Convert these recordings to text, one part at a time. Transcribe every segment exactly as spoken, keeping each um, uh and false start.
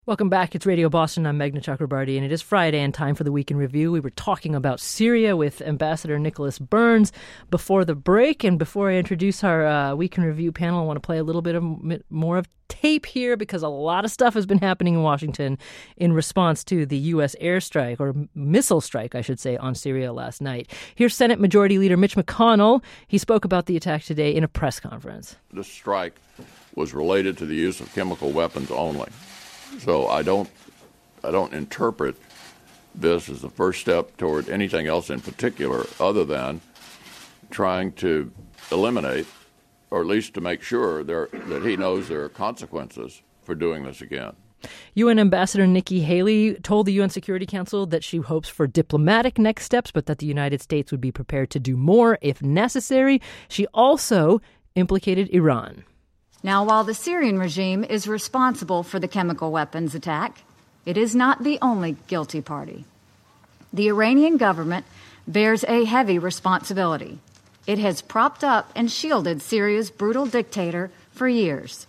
Welcome back. It's Radio Boston. I'm Meghna Chakrabarty, and it is Friday and time for the Week in Review. We were talking about Syria with Ambassador Nicholas Burns before the break. And before I introduce our uh, Week in Review panel, I want to play a little bit of more of tape here because a lot of stuff has been happening in Washington in response to the U S airstrike, or missile strike, I should say, on Syria last night. Here's Senate Majority Leader Mitch McConnell. He spoke about the attack today in a press conference. This strike was related to the use of chemical weapons only. So I don't, I don't interpret this as the first step toward anything else in particular other than trying to eliminate, or at least to make sure there, that he knows there are consequences for doing this again. U N Ambassador Nikki Haley told the U N Security Council that she hopes for diplomatic next steps, but that the United States would be prepared to do more if necessary. She also implicated Iran. Now, while the Syrian regime is responsible for the chemical weapons attack, it is not the only guilty party. The Iranian government bears a heavy responsibility. It has propped up and shielded Syria's brutal dictator for years.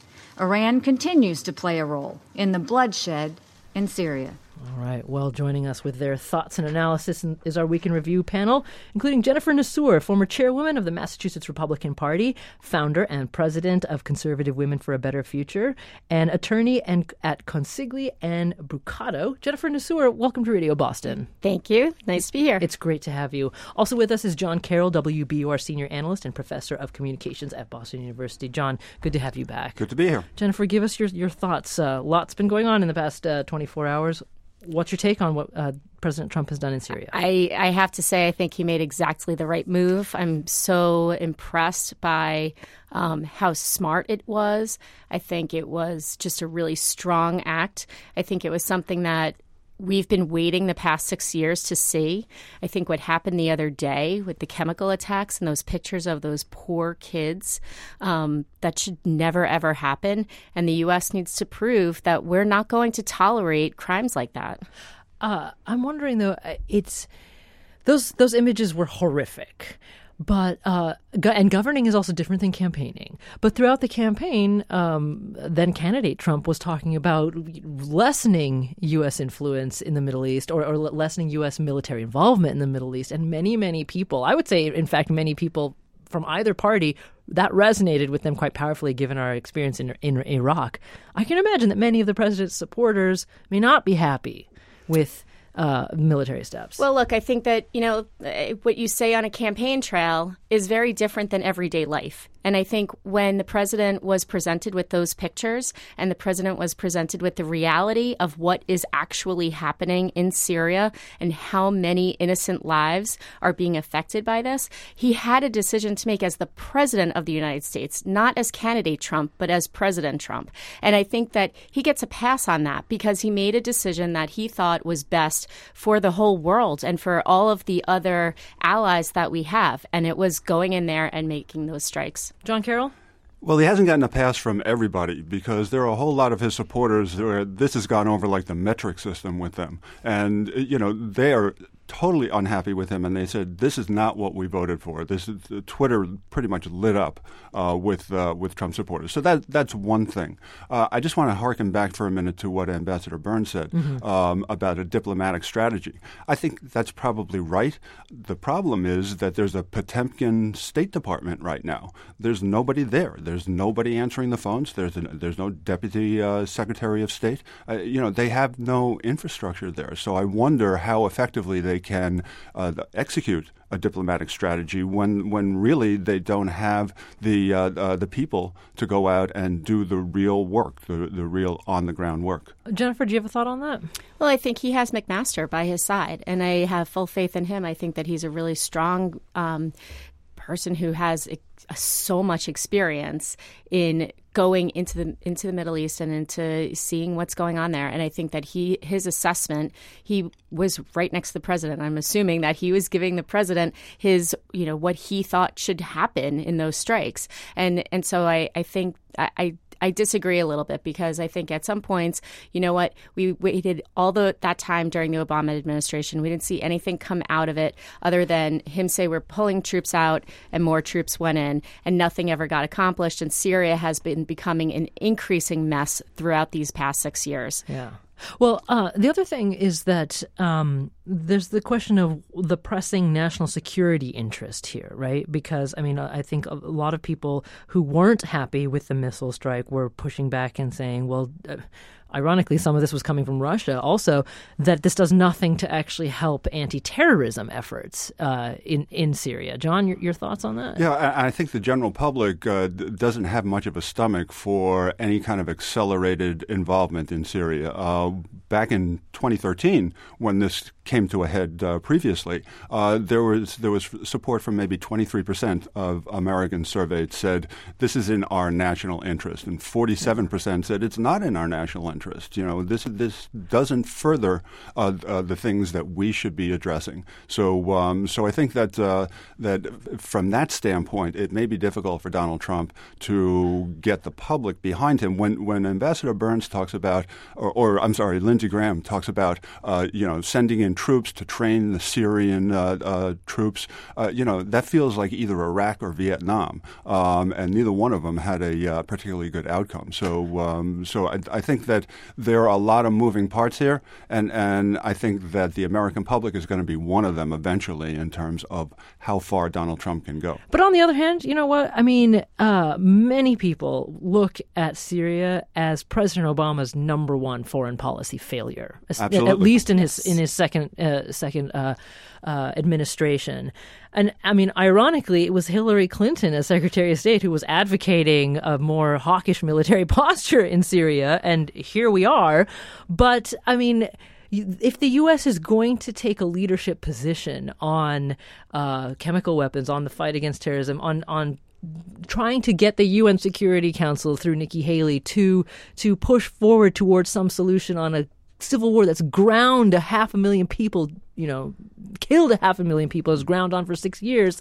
Iran continues to play a role in the bloodshed in Syria. All right. Well, joining us with their thoughts and analysis is our Week in Review panel, including Jennifer Nassour, former chairwoman of the Massachusetts Republican Party, founder and president of Conservative Women for a Better Future, and attorney and at Consigli and Brucato. Jennifer Nassour, welcome to Radio Boston. Thank you. Nice to be here. It's great to have you. Also with us is John Carroll, W B U R senior analyst and professor of communications at Boston University. John, good to have you back. Good to be here. Jennifer, give us your, your thoughts. A uh, lot's been going on in the past uh, twenty-four hours. What's your take on what uh, President Trump has done in Syria? I, I have to say I think he made exactly the right move. I'm so impressed by um, how smart it was. I think it was just a really strong act. I think it was something that we've been waiting the past six years to see. I think what happened the other day with the chemical attacks and those pictures of those poor kids, um, that should never, ever happen. And the U S needs to prove that we're not going to tolerate crimes like that. Uh, I'm wondering, though, it's those those images were horrific. But uh, go- and governing is also different than campaigning. But throughout the campaign, um, then candidate Trump was talking about lessening U S influence in the Middle East, or, or lessening U S military involvement in the Middle East. And many, many people, I would say, in fact, many people from either party, that resonated with them quite powerfully, given our experience in, in Iraq. I can imagine that many of the president's supporters may not be happy with Uh, military steps. Well, look, I think that, you know, what you say on a campaign trail is very different than everyday life. And I think when the president was presented with those pictures and the president was presented with the reality of what is actually happening in Syria and how many innocent lives are being affected by this, he had a decision to make as the president of the United States, not as candidate Trump, but as President Trump. And I think that he gets a pass on that because he made a decision that he thought was best for the whole world and for all of the other allies that we have. And it was going in there and making those strikes. John Carroll? Well, he hasn't gotten a pass from everybody because there are a whole lot of his supporters where this has gone over like the metric system with them. And, you know, they are totally unhappy with him, and they said, this is not what we voted for. This is, uh, Twitter pretty much lit up uh, with uh, with Trump supporters. So that that's one thing. Uh, I just want to harken back for a minute to what Ambassador Burns said mm-hmm. um, about a diplomatic strategy. I think that's probably right. The problem is that there's a Potemkin State Department right now. There's nobody there. There's nobody answering the phones. There's, a, there's no Deputy uh, Secretary of State. Uh, you know, they have no infrastructure there. So I wonder how effectively they can uh, execute a diplomatic strategy when when really they don't have the uh, uh, the people to go out and do the real work, the the real on the ground work. Jennifer, do you have a thought on that? Well, I think he has McMaster by his side, and I have full faith in him. I think that he's a really strong um, person who has so much experience in going into the into the Middle East and into seeing what's going on there. And I think that he his assessment, he was right next to the president. I'm assuming that he was giving the president his, you know, what he thought should happen in those strikes. And and so I, I think I I disagree a little bit because I think at some points, you know what, we waited all the that time during the Obama administration. We didn't see anything come out of it other than him say we're pulling troops out and more troops went in and nothing ever got accomplished. And Syria has been becoming an increasing mess throughout these past six years. Yeah. Well, uh, the other thing is that um, there's the question of the pressing national security interest here, right? Because, I mean, I think a lot of people who weren't happy with the missile strike were pushing back and saying, well, uh, ironically, some of this was coming from Russia also, that this does nothing to actually help anti-terrorism efforts uh, in, in Syria. John, your, your thoughts on that? Yeah, I, I think the general public uh, d- doesn't have much of a stomach for any kind of accelerated involvement in Syria. Uh, back in twenty thirteen, when this came to a head uh, previously, uh, there was there was support from maybe twenty-three percent of Americans surveyed said this is in our national interest, and forty-seven percent said it's not in our national interest. You know, this this doesn't further uh, uh, the things that we should be addressing. So um, so I think that uh, that from that standpoint, it may be difficult for Donald Trump to get the public behind him. When when Ambassador Burns talks about, or, or I'm sorry, Lindsey Graham talks about, uh, you know, sending in troops to train the Syrian uh, uh, troops, uh, you know, that feels like either Iraq or Vietnam, um, and neither one of them had a uh, particularly good outcome. So, um, so I, I think that there are a lot of moving parts here, and, and I think that the American public is going to be one of them eventually in terms of how far Donald Trump can go. But on the other hand, you know what? I mean, uh, many people look at Syria as President Obama's number one foreign policy failure, Absolutely. at least in his in his second uh, second uh, uh, administration. And I mean, ironically, it was Hillary Clinton as Secretary of State who was advocating a more hawkish military posture in Syria, and here we are. But I mean, if the U S is going to take a leadership position on uh, chemical weapons, on the fight against terrorism, on on trying to get the U N Security Council through Nikki Haley to to push forward towards some solution on a civil war that's ground a half a million people, you know, killed a half a million people, has ground on for six years,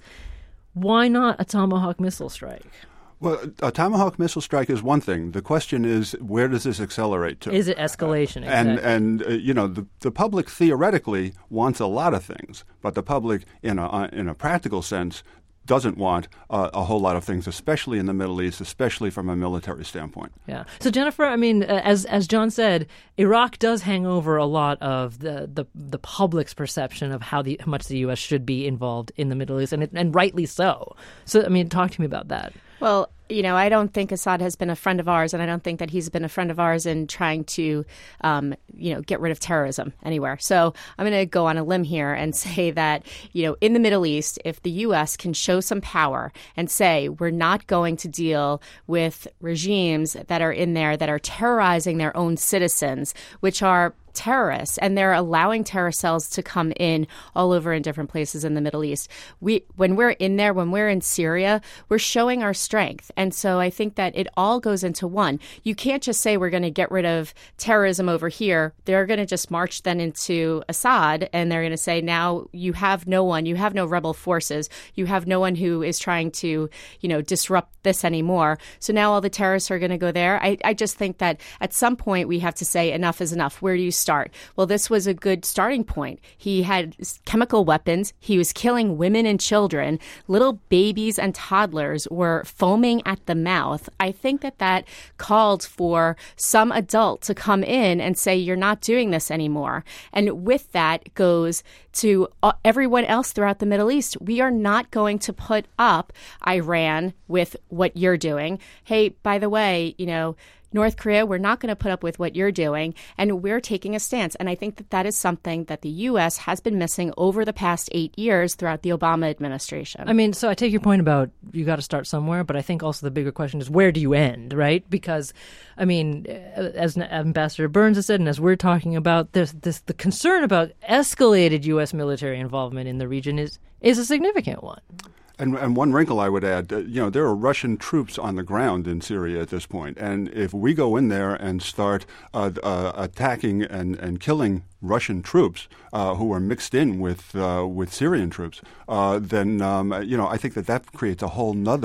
why not a Tomahawk missile strike? Well, a Tomahawk missile strike is one thing. The question is, where does this accelerate to? Is it escalation? Uh, and, exactly. and uh, you know, the, the public theoretically wants a lot of things, but the public, in a, uh, in a practical sense, doesn't want uh, a whole lot of things, especially in the Middle East, especially from a military standpoint. Yeah. So, Jennifer, I mean, uh, as as John said, Iraq does hang over a lot of the the, the public's perception of how, the, how much the U S should be involved in the Middle East, and it, and rightly so. So, I mean, talk to me about that. Well, you know, I don't think Assad has been a friend of ours, and I don't think that he's been a friend of ours in trying to, um, you know, get rid of terrorism anywhere. So I'm going to go on a limb here and say that, you know, in the Middle East, if the U S can show some power and say we're not going to deal with regimes that are in there that are terrorizing their own citizens, which are terrorists, and they're allowing terror cells to come in all over in different places in the Middle East. We, when we're in there, when we're in Syria, we're showing our strength. And so I think that it all goes into one. You can't just say we're going to get rid of terrorism over here. They're going to just march then into Assad, and they're going to say, now you have no one, you have no rebel forces, you have no one who is trying to, you know, disrupt this anymore. So now all the terrorists are going to go there. I, I just think that at some point we have to say enough is enough. Where do you start? Well, this was a good starting point. He had chemical weapons. He was killing women and children. Little babies and toddlers were foaming at the mouth. I think that that called for some adult to come in and say, you're not doing this anymore. And with that goes to everyone else throughout the Middle East. We are not going to put up Iran with what you're doing. Hey, by the way, you know, North Korea, we're not going to put up with what you're doing, and we're taking a stance. And I think that that is something that the U S has been missing over the past eight years throughout the Obama administration. I mean, so I take your point about you got to start somewhere, but I think also the bigger question is, where do you end, right? Because, I mean, as Ambassador Burns has said, and as we're talking about, this, this the concern about escalated U S military involvement in the region is is a significant one. And, and one wrinkle I would add, uh, you know, there are Russian troops on the ground in Syria at this point. And if we go in there and start uh, uh, attacking and, and killing Russian troops uh, who are mixed in with uh, with Syrian troops, uh, then, um, you know, I think that that creates a whole nother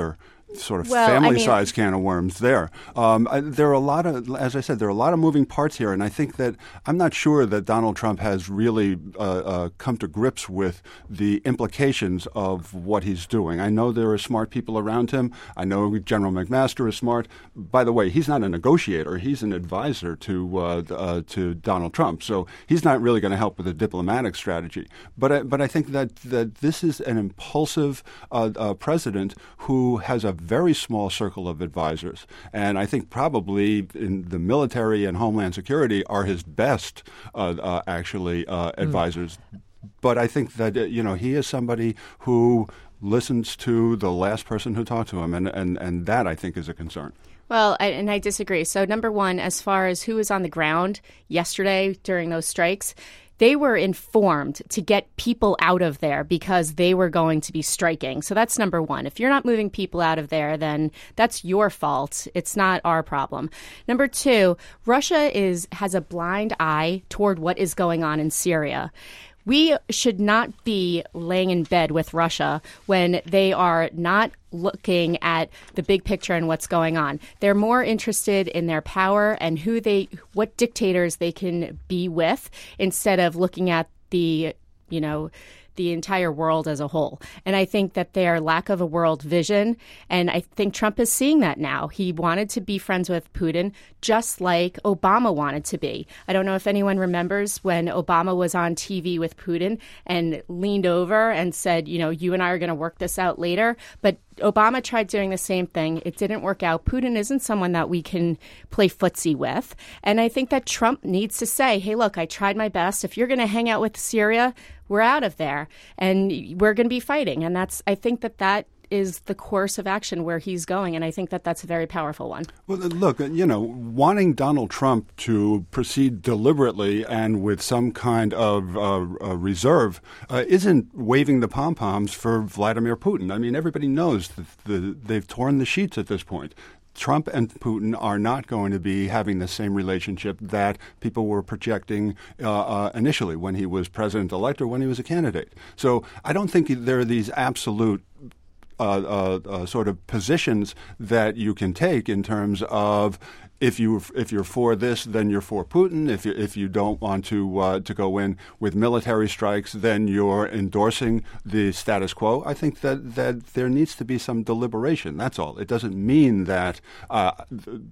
sort of well, family-sized I mean, can of worms there. Um, I, there are a lot of, as I said, there are a lot of moving parts here, and I think that I'm not sure that Donald Trump has really uh, uh, come to grips with the implications of what he's doing. I know there are smart people around him. I know General McMaster is smart. By the way, he's not a negotiator. He's an advisor to uh, uh, to Donald Trump, so he's not really going to help with the diplomatic strategy. But I, but I think that that this is an impulsive uh, uh, president who has a very small circle of advisors. And I think probably in the military and Homeland Security are his best, uh, uh, actually, uh, advisors. Mm. But I think that, uh, you know, he is somebody who listens to the last person who talked to him. And, and, and that, I think, is a concern. Well, I, and I disagree. So, number one, as far as who was on the ground yesterday during those strikes, they were informed to get people out of there because they were going to be striking. So that's number one. If you're not moving people out of there, then that's your fault. It's not our problem. Number two, Russia is has a blind eye toward what is going on in Syria. We should not be laying in bed with Russia when they are not looking at the big picture and what's going on. They're more interested in their power and who they, what dictators they can be with, instead of looking at the, you know, the entire world as a whole. And I think that their lack of a world vision, and I think Trump is seeing that now. He wanted to be friends with Putin just like Obama wanted to be. I don't know if anyone remembers when Obama was on T V with Putin and leaned over and said, you know, you and I are going to work this out later. But Obama tried doing the same thing. It didn't work out. Putin isn't someone that we can play footsie with. And I think that Trump needs to say, hey, look, I tried my best. If you're going to hang out with Syria, we're out of there and we're going to be fighting. And that's, I think that that is the course of action where he's going. And I think that that's a very powerful one. Well, look, you know, wanting Donald Trump to proceed deliberately and with some kind of uh, uh, reserve uh, isn't waving the pom-poms for Vladimir Putin. I mean, everybody knows that the, they've torn the sheets at this point. Trump and Putin are not going to be having the same relationship that people were projecting uh, uh, initially when he was president-elect or when he was a candidate. So I don't think there are these absolute Uh, uh, uh, sort of positions that you can take in terms of if you if you're for this, then you're for Putin. If you if you don't want to uh, to go in with military strikes, then you're endorsing the status quo. I think that that there needs to be some deliberation. That's all. It doesn't mean that. Uh, th-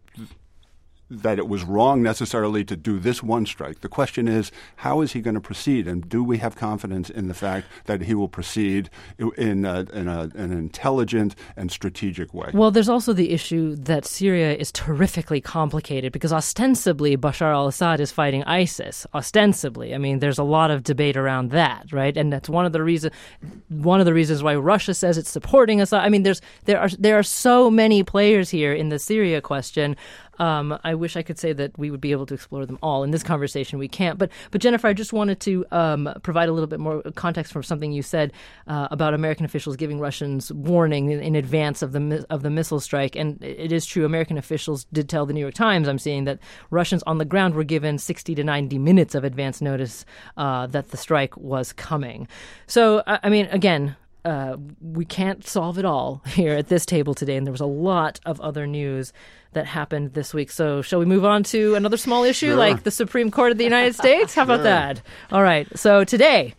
that it was wrong necessarily to do this one strike. The question is, how is he going to proceed? And do we have confidence in the fact that he will proceed in, a, in a, an intelligent and strategic way? Well, there's also the issue that Syria is terrifically complicated because ostensibly Bashar al-Assad is fighting ISIS. Ostensibly. I mean, there's a lot of debate around that, right? And that's one of the reasons one of the reasons why Russia says it's supporting Assad. I mean, there's there are there are so many players here in the Syria question. Um, I wish I could say that we would be able to explore them all. In this conversation, we can't. But, but Jennifer, I just wanted to um, provide a little bit more context from something you said uh, about American officials giving Russians warning in, in advance of the of the missile strike. And it is true, American officials did tell the New York Times, I'm seeing, that Russians on the ground were given sixty to ninety minutes of advance notice uh, that the strike was coming. So, I, I mean, again, Uh, we can't solve it all here at this table today, and there was a lot of other news that happened this week. So shall we move on to another small issue, sure. like the Supreme Court of the United States? How about sure. that? All right. So today,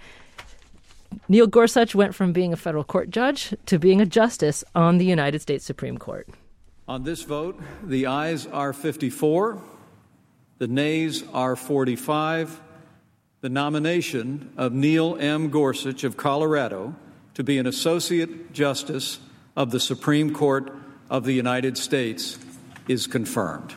Neil Gorsuch went from being a federal court judge to being a justice on the United States Supreme Court. On this vote, the ayes are fifty-four, the nays are forty-five. The nomination of Neil M. Gorsuch of Colorado to be an Associate Justice of the Supreme Court of the United States is confirmed.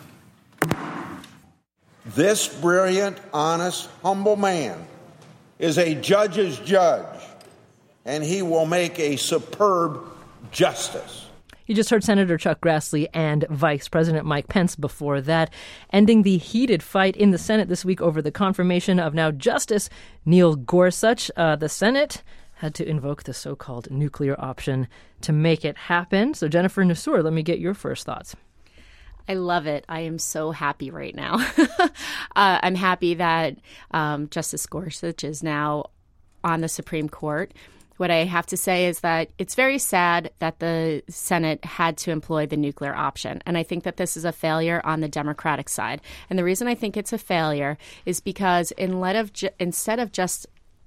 This brilliant, honest, humble man is a judge's judge, and he will make a superb justice. You just heard Senator Chuck Grassley and Vice President Mike Pence before that, ending the heated fight in the Senate this week over the confirmation of now Justice Neil Gorsuch. Uh, the Senate had to invoke the so-called nuclear option to make it happen. So, Jennifer Nassour, let me get your first thoughts. I love it. I am so happy right now. uh, I'm happy that um, Justice Gorsuch is now on the Supreme Court. what I have to say is that it's very sad that the Senate had to employ the nuclear option. And I think that this is a failure on the Democratic side. And the reason I think it's a failure is because instead of ju- instead of just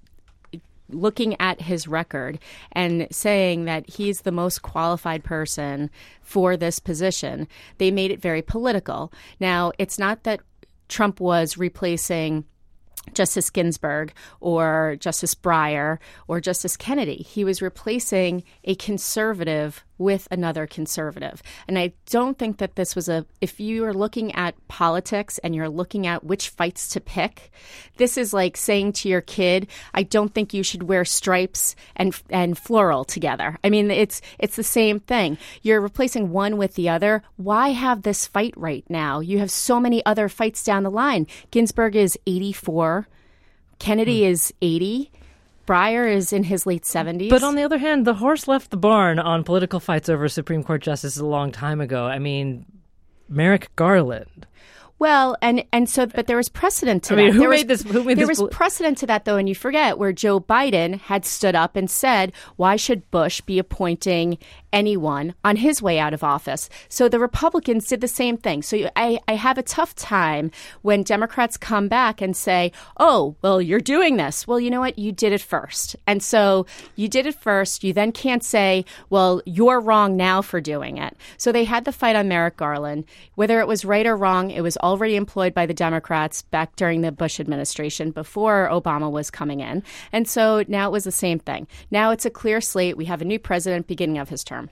looking at his record and saying that he's the most qualified person for this position, they made it very political. Now, it's not that Trump was replacing Justice Ginsburg or Justice Breyer or Justice Kennedy. He was replacing a conservative with another conservative. And I don't think that this was a, if you are looking at politics and you're looking at which fights to pick, this is like saying to your kid, I don't think you should wear stripes and and floral together. I mean, it's it's the same thing. You're replacing one with the other. Why have this fight right now? You have so many other fights down the line. Ginsburg is eighty-four. Kennedy mm. is eighty. Breyer is in his late seventies. But on the other hand, the horse left the barn on political fights over Supreme Court justices a long time ago. I mean, Merrick Garland. Well, and, and so, but there was precedent to I mean, that. Who there made was, this? Who made there this? was precedent to that, though, and you forget where Joe Biden had stood up and said, "Why should Bush be appointing anyone on his way out of office?" So the Republicans did the same thing. So I, I have a tough time when Democrats come back and say, "Oh, well, you're doing this." Well, you know what? You did it first, and so you did it first. You then can't say, "Well, you're wrong now for doing it." So they had the fight on Merrick Garland. Whether it was right or wrong, it was already employed by the Democrats back during the Bush administration before Obama was coming in. And so now it was the same thing. Now it's a clear slate. We have a new president beginning of his term.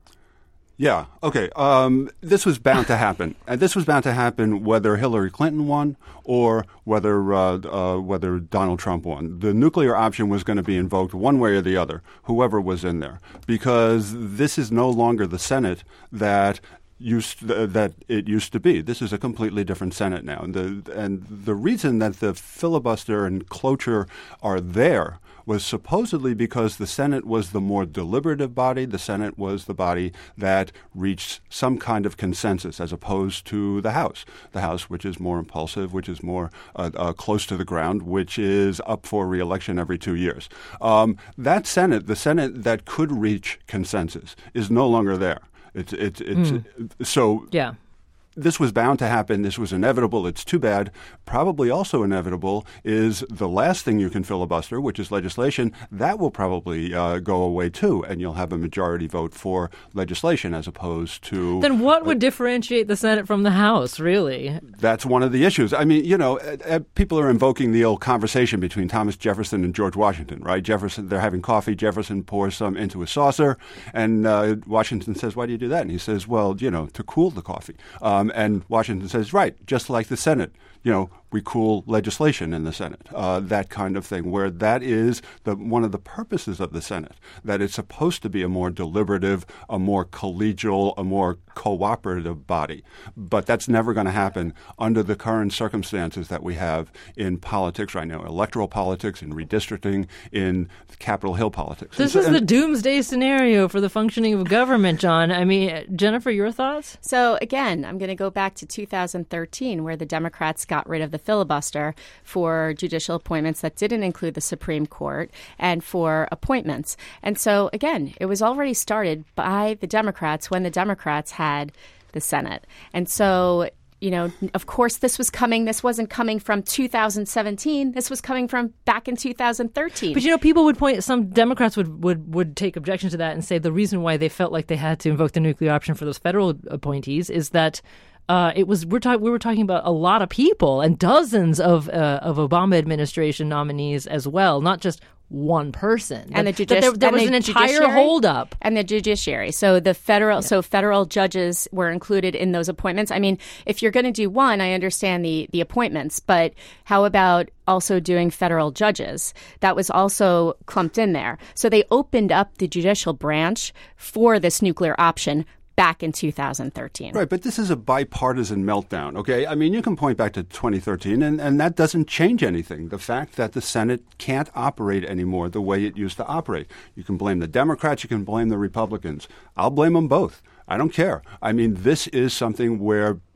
Yeah. Okay. Um, this was bound to happen, and this was bound to happen whether Hillary Clinton won or whether uh, uh, whether Donald Trump won. The nuclear option was going to be invoked one way or the other, whoever was in there, because this is no longer the Senate that used uh, that it used to be. This is a completely different Senate now, and the and the reason that the filibuster and cloture are there was supposedly because the Senate was the more deliberative body. The Senate was the body that reached some kind of consensus as opposed to the House. The House, which is more impulsive, which is more uh, uh, close to the ground, which is up for re-election every two years. Um, that Senate, the Senate that could reach consensus, is no longer there. It's it's it's mm. so yeah. This was bound to happen. This was inevitable. It's too bad. Probably also inevitable is the last thing you can filibuster, which is legislation. That will probably uh, go away too, and you'll have a majority vote for legislation as opposed to. Then what would uh, differentiate the Senate from the House, really? That's one of the issues. I mean, you know, uh, uh, people are invoking the old conversation between Thomas Jefferson and George Washington, right? Jefferson, they're having coffee. Jefferson pours some into a saucer, and uh, Washington says, "Why do you do that?" And he says, "Well, you know, to cool the coffee." Um, and Washington says, right, just like the Senate, you know, we cool legislation in the Senate, uh, that kind of thing, where that is the one of the purposes of the Senate, that it's supposed to be a more deliberative, a more collegial, a more cooperative body. But that's never going to happen under the current circumstances that we have in politics right now, electoral politics, in redistricting, in Capitol Hill politics. This and, is the doomsday scenario for the functioning of government, John. I mean, Jennifer, your thoughts? So, again, I'm going to go back to two thousand thirteen, where the Democrats got rid of the filibuster for judicial appointments that didn't include the Supreme Court and for appointments. And so, again, it was already started by the Democrats when the Democrats had the Senate. And so, you know, of course, this was coming. This wasn't coming from two thousand seventeen. This was coming from back in two thousand thirteen. But, you know, people would point, some Democrats would, would, would take objection to that and say the reason why they felt like they had to invoke the nuclear option for those federal appointees is that Uh, it was we're talking we were talking about a lot of people and dozens of uh, of Obama administration nominees as well, not just one person. And that, the judici- there, there and was the an entire judiciary holdup. And the judiciary. So the federal yeah. so federal judges were included in those appointments. I mean, if you're going to do one, I understand the the appointments, but how about also doing federal judges? That was also clumped in there. So they opened up the judicial branch for this nuclear option back in two thousand thirteen. Right, but this is a bipartisan meltdown, okay? I mean, you can point back to twenty thirteen, and, and that doesn't change anything. The fact that the Senate can't operate anymore the way it used to operate. You can blame the Democrats, you can blame the Republicans. I'll blame them both. I don't care. I mean, this is something where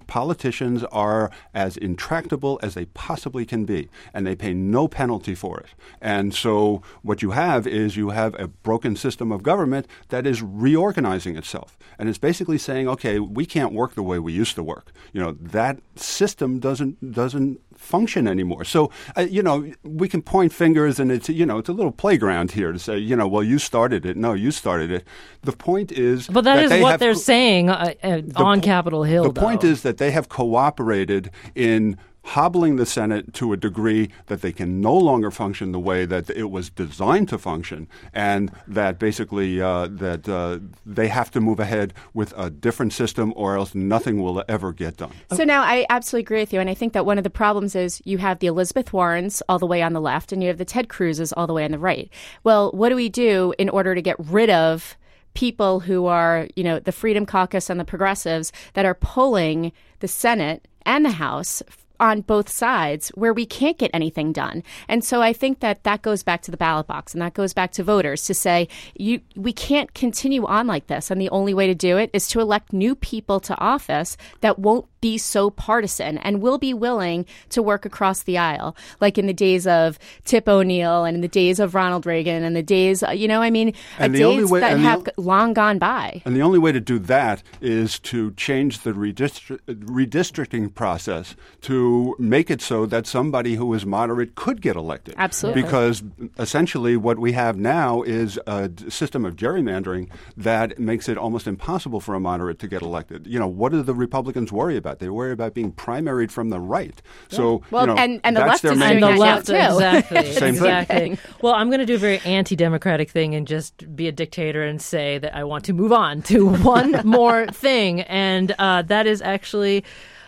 politicians are as intractable as they possibly can be, and they pay no penalty for it. And so what you have is you have a broken system of government that is reorganizing itself. And it's basically saying, okay, we can't work the way we used to work. You know, that system doesn't doesn't function anymore. So, uh, you know, we can point fingers, and it's, you know, it's a little playground here to say, you know, well, you started it. No, you started it. The point is But that, that is they what have they're co- saying uh, uh, on po- Capitol Hill, The point though. is that they have cooperated in hobbling the Senate to a degree that they can no longer function the way that it was designed to function, and that basically uh, that uh, they have to move ahead with a different system, or else nothing will ever get done. So now I absolutely agree with you. And I think that one of the problems is you have the Elizabeth Warrens all the way on the left and you have the Ted Cruzes all the way on the right. Well, what do we do in order to get rid of people who are, you know, the Freedom Caucus and the progressives that are pulling the Senate and the House on both sides where we can't get anything done? And so I think that that goes back to the ballot box, and that goes back to voters to say, you, we can't continue on like this. And the only way to do it is to elect new people to office that won't be so partisan and will be willing to work across the aisle, like in the days of Tip O'Neill and in the days of Ronald Reagan and the days, you know, I mean, uh, And the only days way- that and the have o- long gone by. And the only way to do that is to change the redistri- redistricting process to make it so that somebody who is moderate could get elected. Absolutely. Because essentially what we have now is a d- system of gerrymandering that makes it almost impossible for a moderate to get elected. You know, what do the Republicans worry about? They worry about being primaried from the right. So, Well, you know, and- and the that's left their is main And doing the that now, left, too. exactly, Same thing. exactly. Well, I'm going to do a very anti-democratic thing and just be a dictator and say that I want to move on to one more thing, and uh, that is actually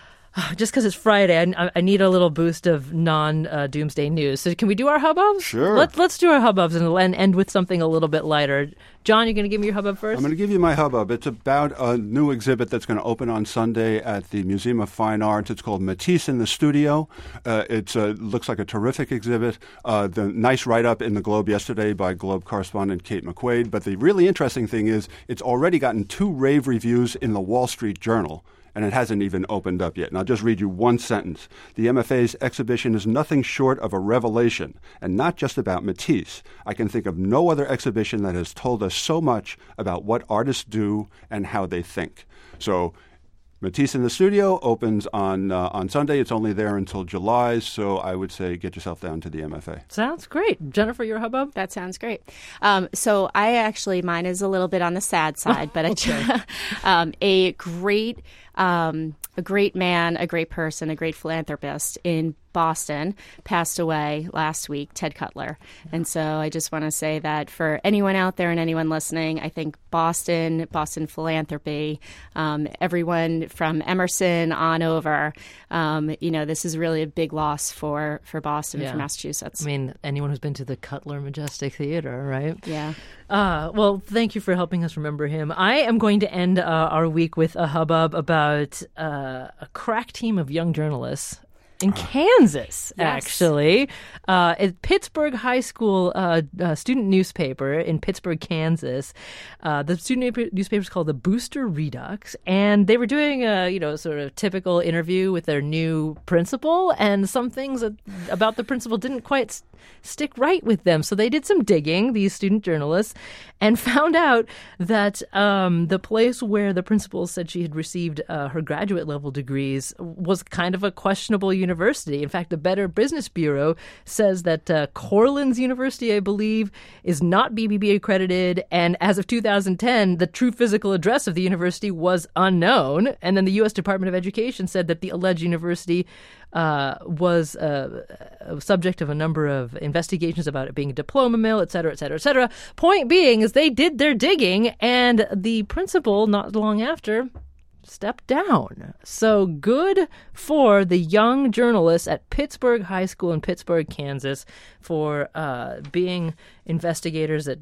just because it's Friday. I, I need a little boost of non-doomsday news. So, can we do our hubbubs? Sure. Let's let's do our hubbubs and, and end with something a little bit lighter. John, you're going to give me your hubbub first. I'm going to give you my hubbub. It's about a new exhibit that's going to open on Sunday at the Museum of Fine Arts. It's called Matisse in the Studio. Uh, it uh, looks like a terrific exhibit. Uh, the nice write-up in the Globe yesterday by Globe correspondent Kate McQuaid. But the really interesting thing is it's already gotten two rave reviews in the Wall Street Journal, and it hasn't even opened up yet. And I'll just read you one sentence. The M F A's exhibition is nothing short of a revelation, and not just about Matisse. I can think of no other exhibition that has told us so much about what artists do and how they think. So Matisse in the Studio opens on uh, on Sunday. It's only there until July, so I would say get yourself down to the M F A. Sounds great. Jennifer, your hubbub? That sounds great. Um, so I actually, mine is a little bit on the sad side, but I, um, a great, um, a great man, a great person, a great philanthropist in Boston passed away last week, Ted Cutler. And so I just want to say that for anyone out there and anyone listening, I think Boston, Boston philanthropy, um, everyone from Emerson on over, um, you know, this is really a big loss for, for Boston, Yeah. for Massachusetts. I mean, anyone who's been to the Cutler Majestic Theater, right? Yeah. Uh, well, thank you for helping us remember him. I am going to end uh, our week with a hubbub about uh, a crack team of young journalists in Kansas, Yes. actually. Uh, at Pittsburgh High School uh, uh, student newspaper in Pittsburgh, Kansas. Uh, the student newspaper is called the Booster Redux, and they were doing a, you know, sort of typical interview with their new principal, and some things about the principal didn't quite s- stick right with them. So they did some digging, these student journalists, and found out that um, the place where the principal said she had received uh, her graduate level degrees was kind of a questionable university. In fact, the Better Business Bureau says that uh, Cortland's University, I believe, is not B B B accredited, and as of two thousand ten, the true physical address of the university was unknown. And then the U S Department of Education said that the alleged university uh, was uh, a subject of a number of investigations about it being a diploma mill, et cetera, et cetera, et cetera. Point being is they did their digging, and the principal, not long after, stepped down. So good for the young journalists at Pittsburgh High School in Pittsburgh, Kansas, for uh, being investigators that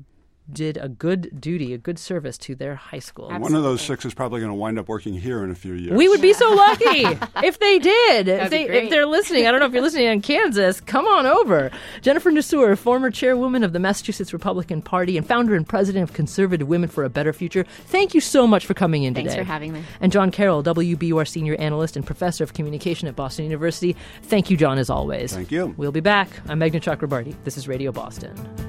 did a good duty, a good service to their high school. Absolutely. One of those six is probably going to wind up working here in a few years. We would be so lucky if they did. If, they, if they're listening, I don't know if you're listening in Kansas, come on over. Jennifer Nassour, former chairwoman of the Massachusetts Republican Party and founder and president of Conservative Women for a Better Future. Thank you so much for coming in Thanks today. Thanks for having me. And John Carroll, W B U R senior analyst and professor of communication at Boston University. Thank you, John, as always. Thank you. We'll be back. I'm Meghna Chakrabarti. This is Radio Boston.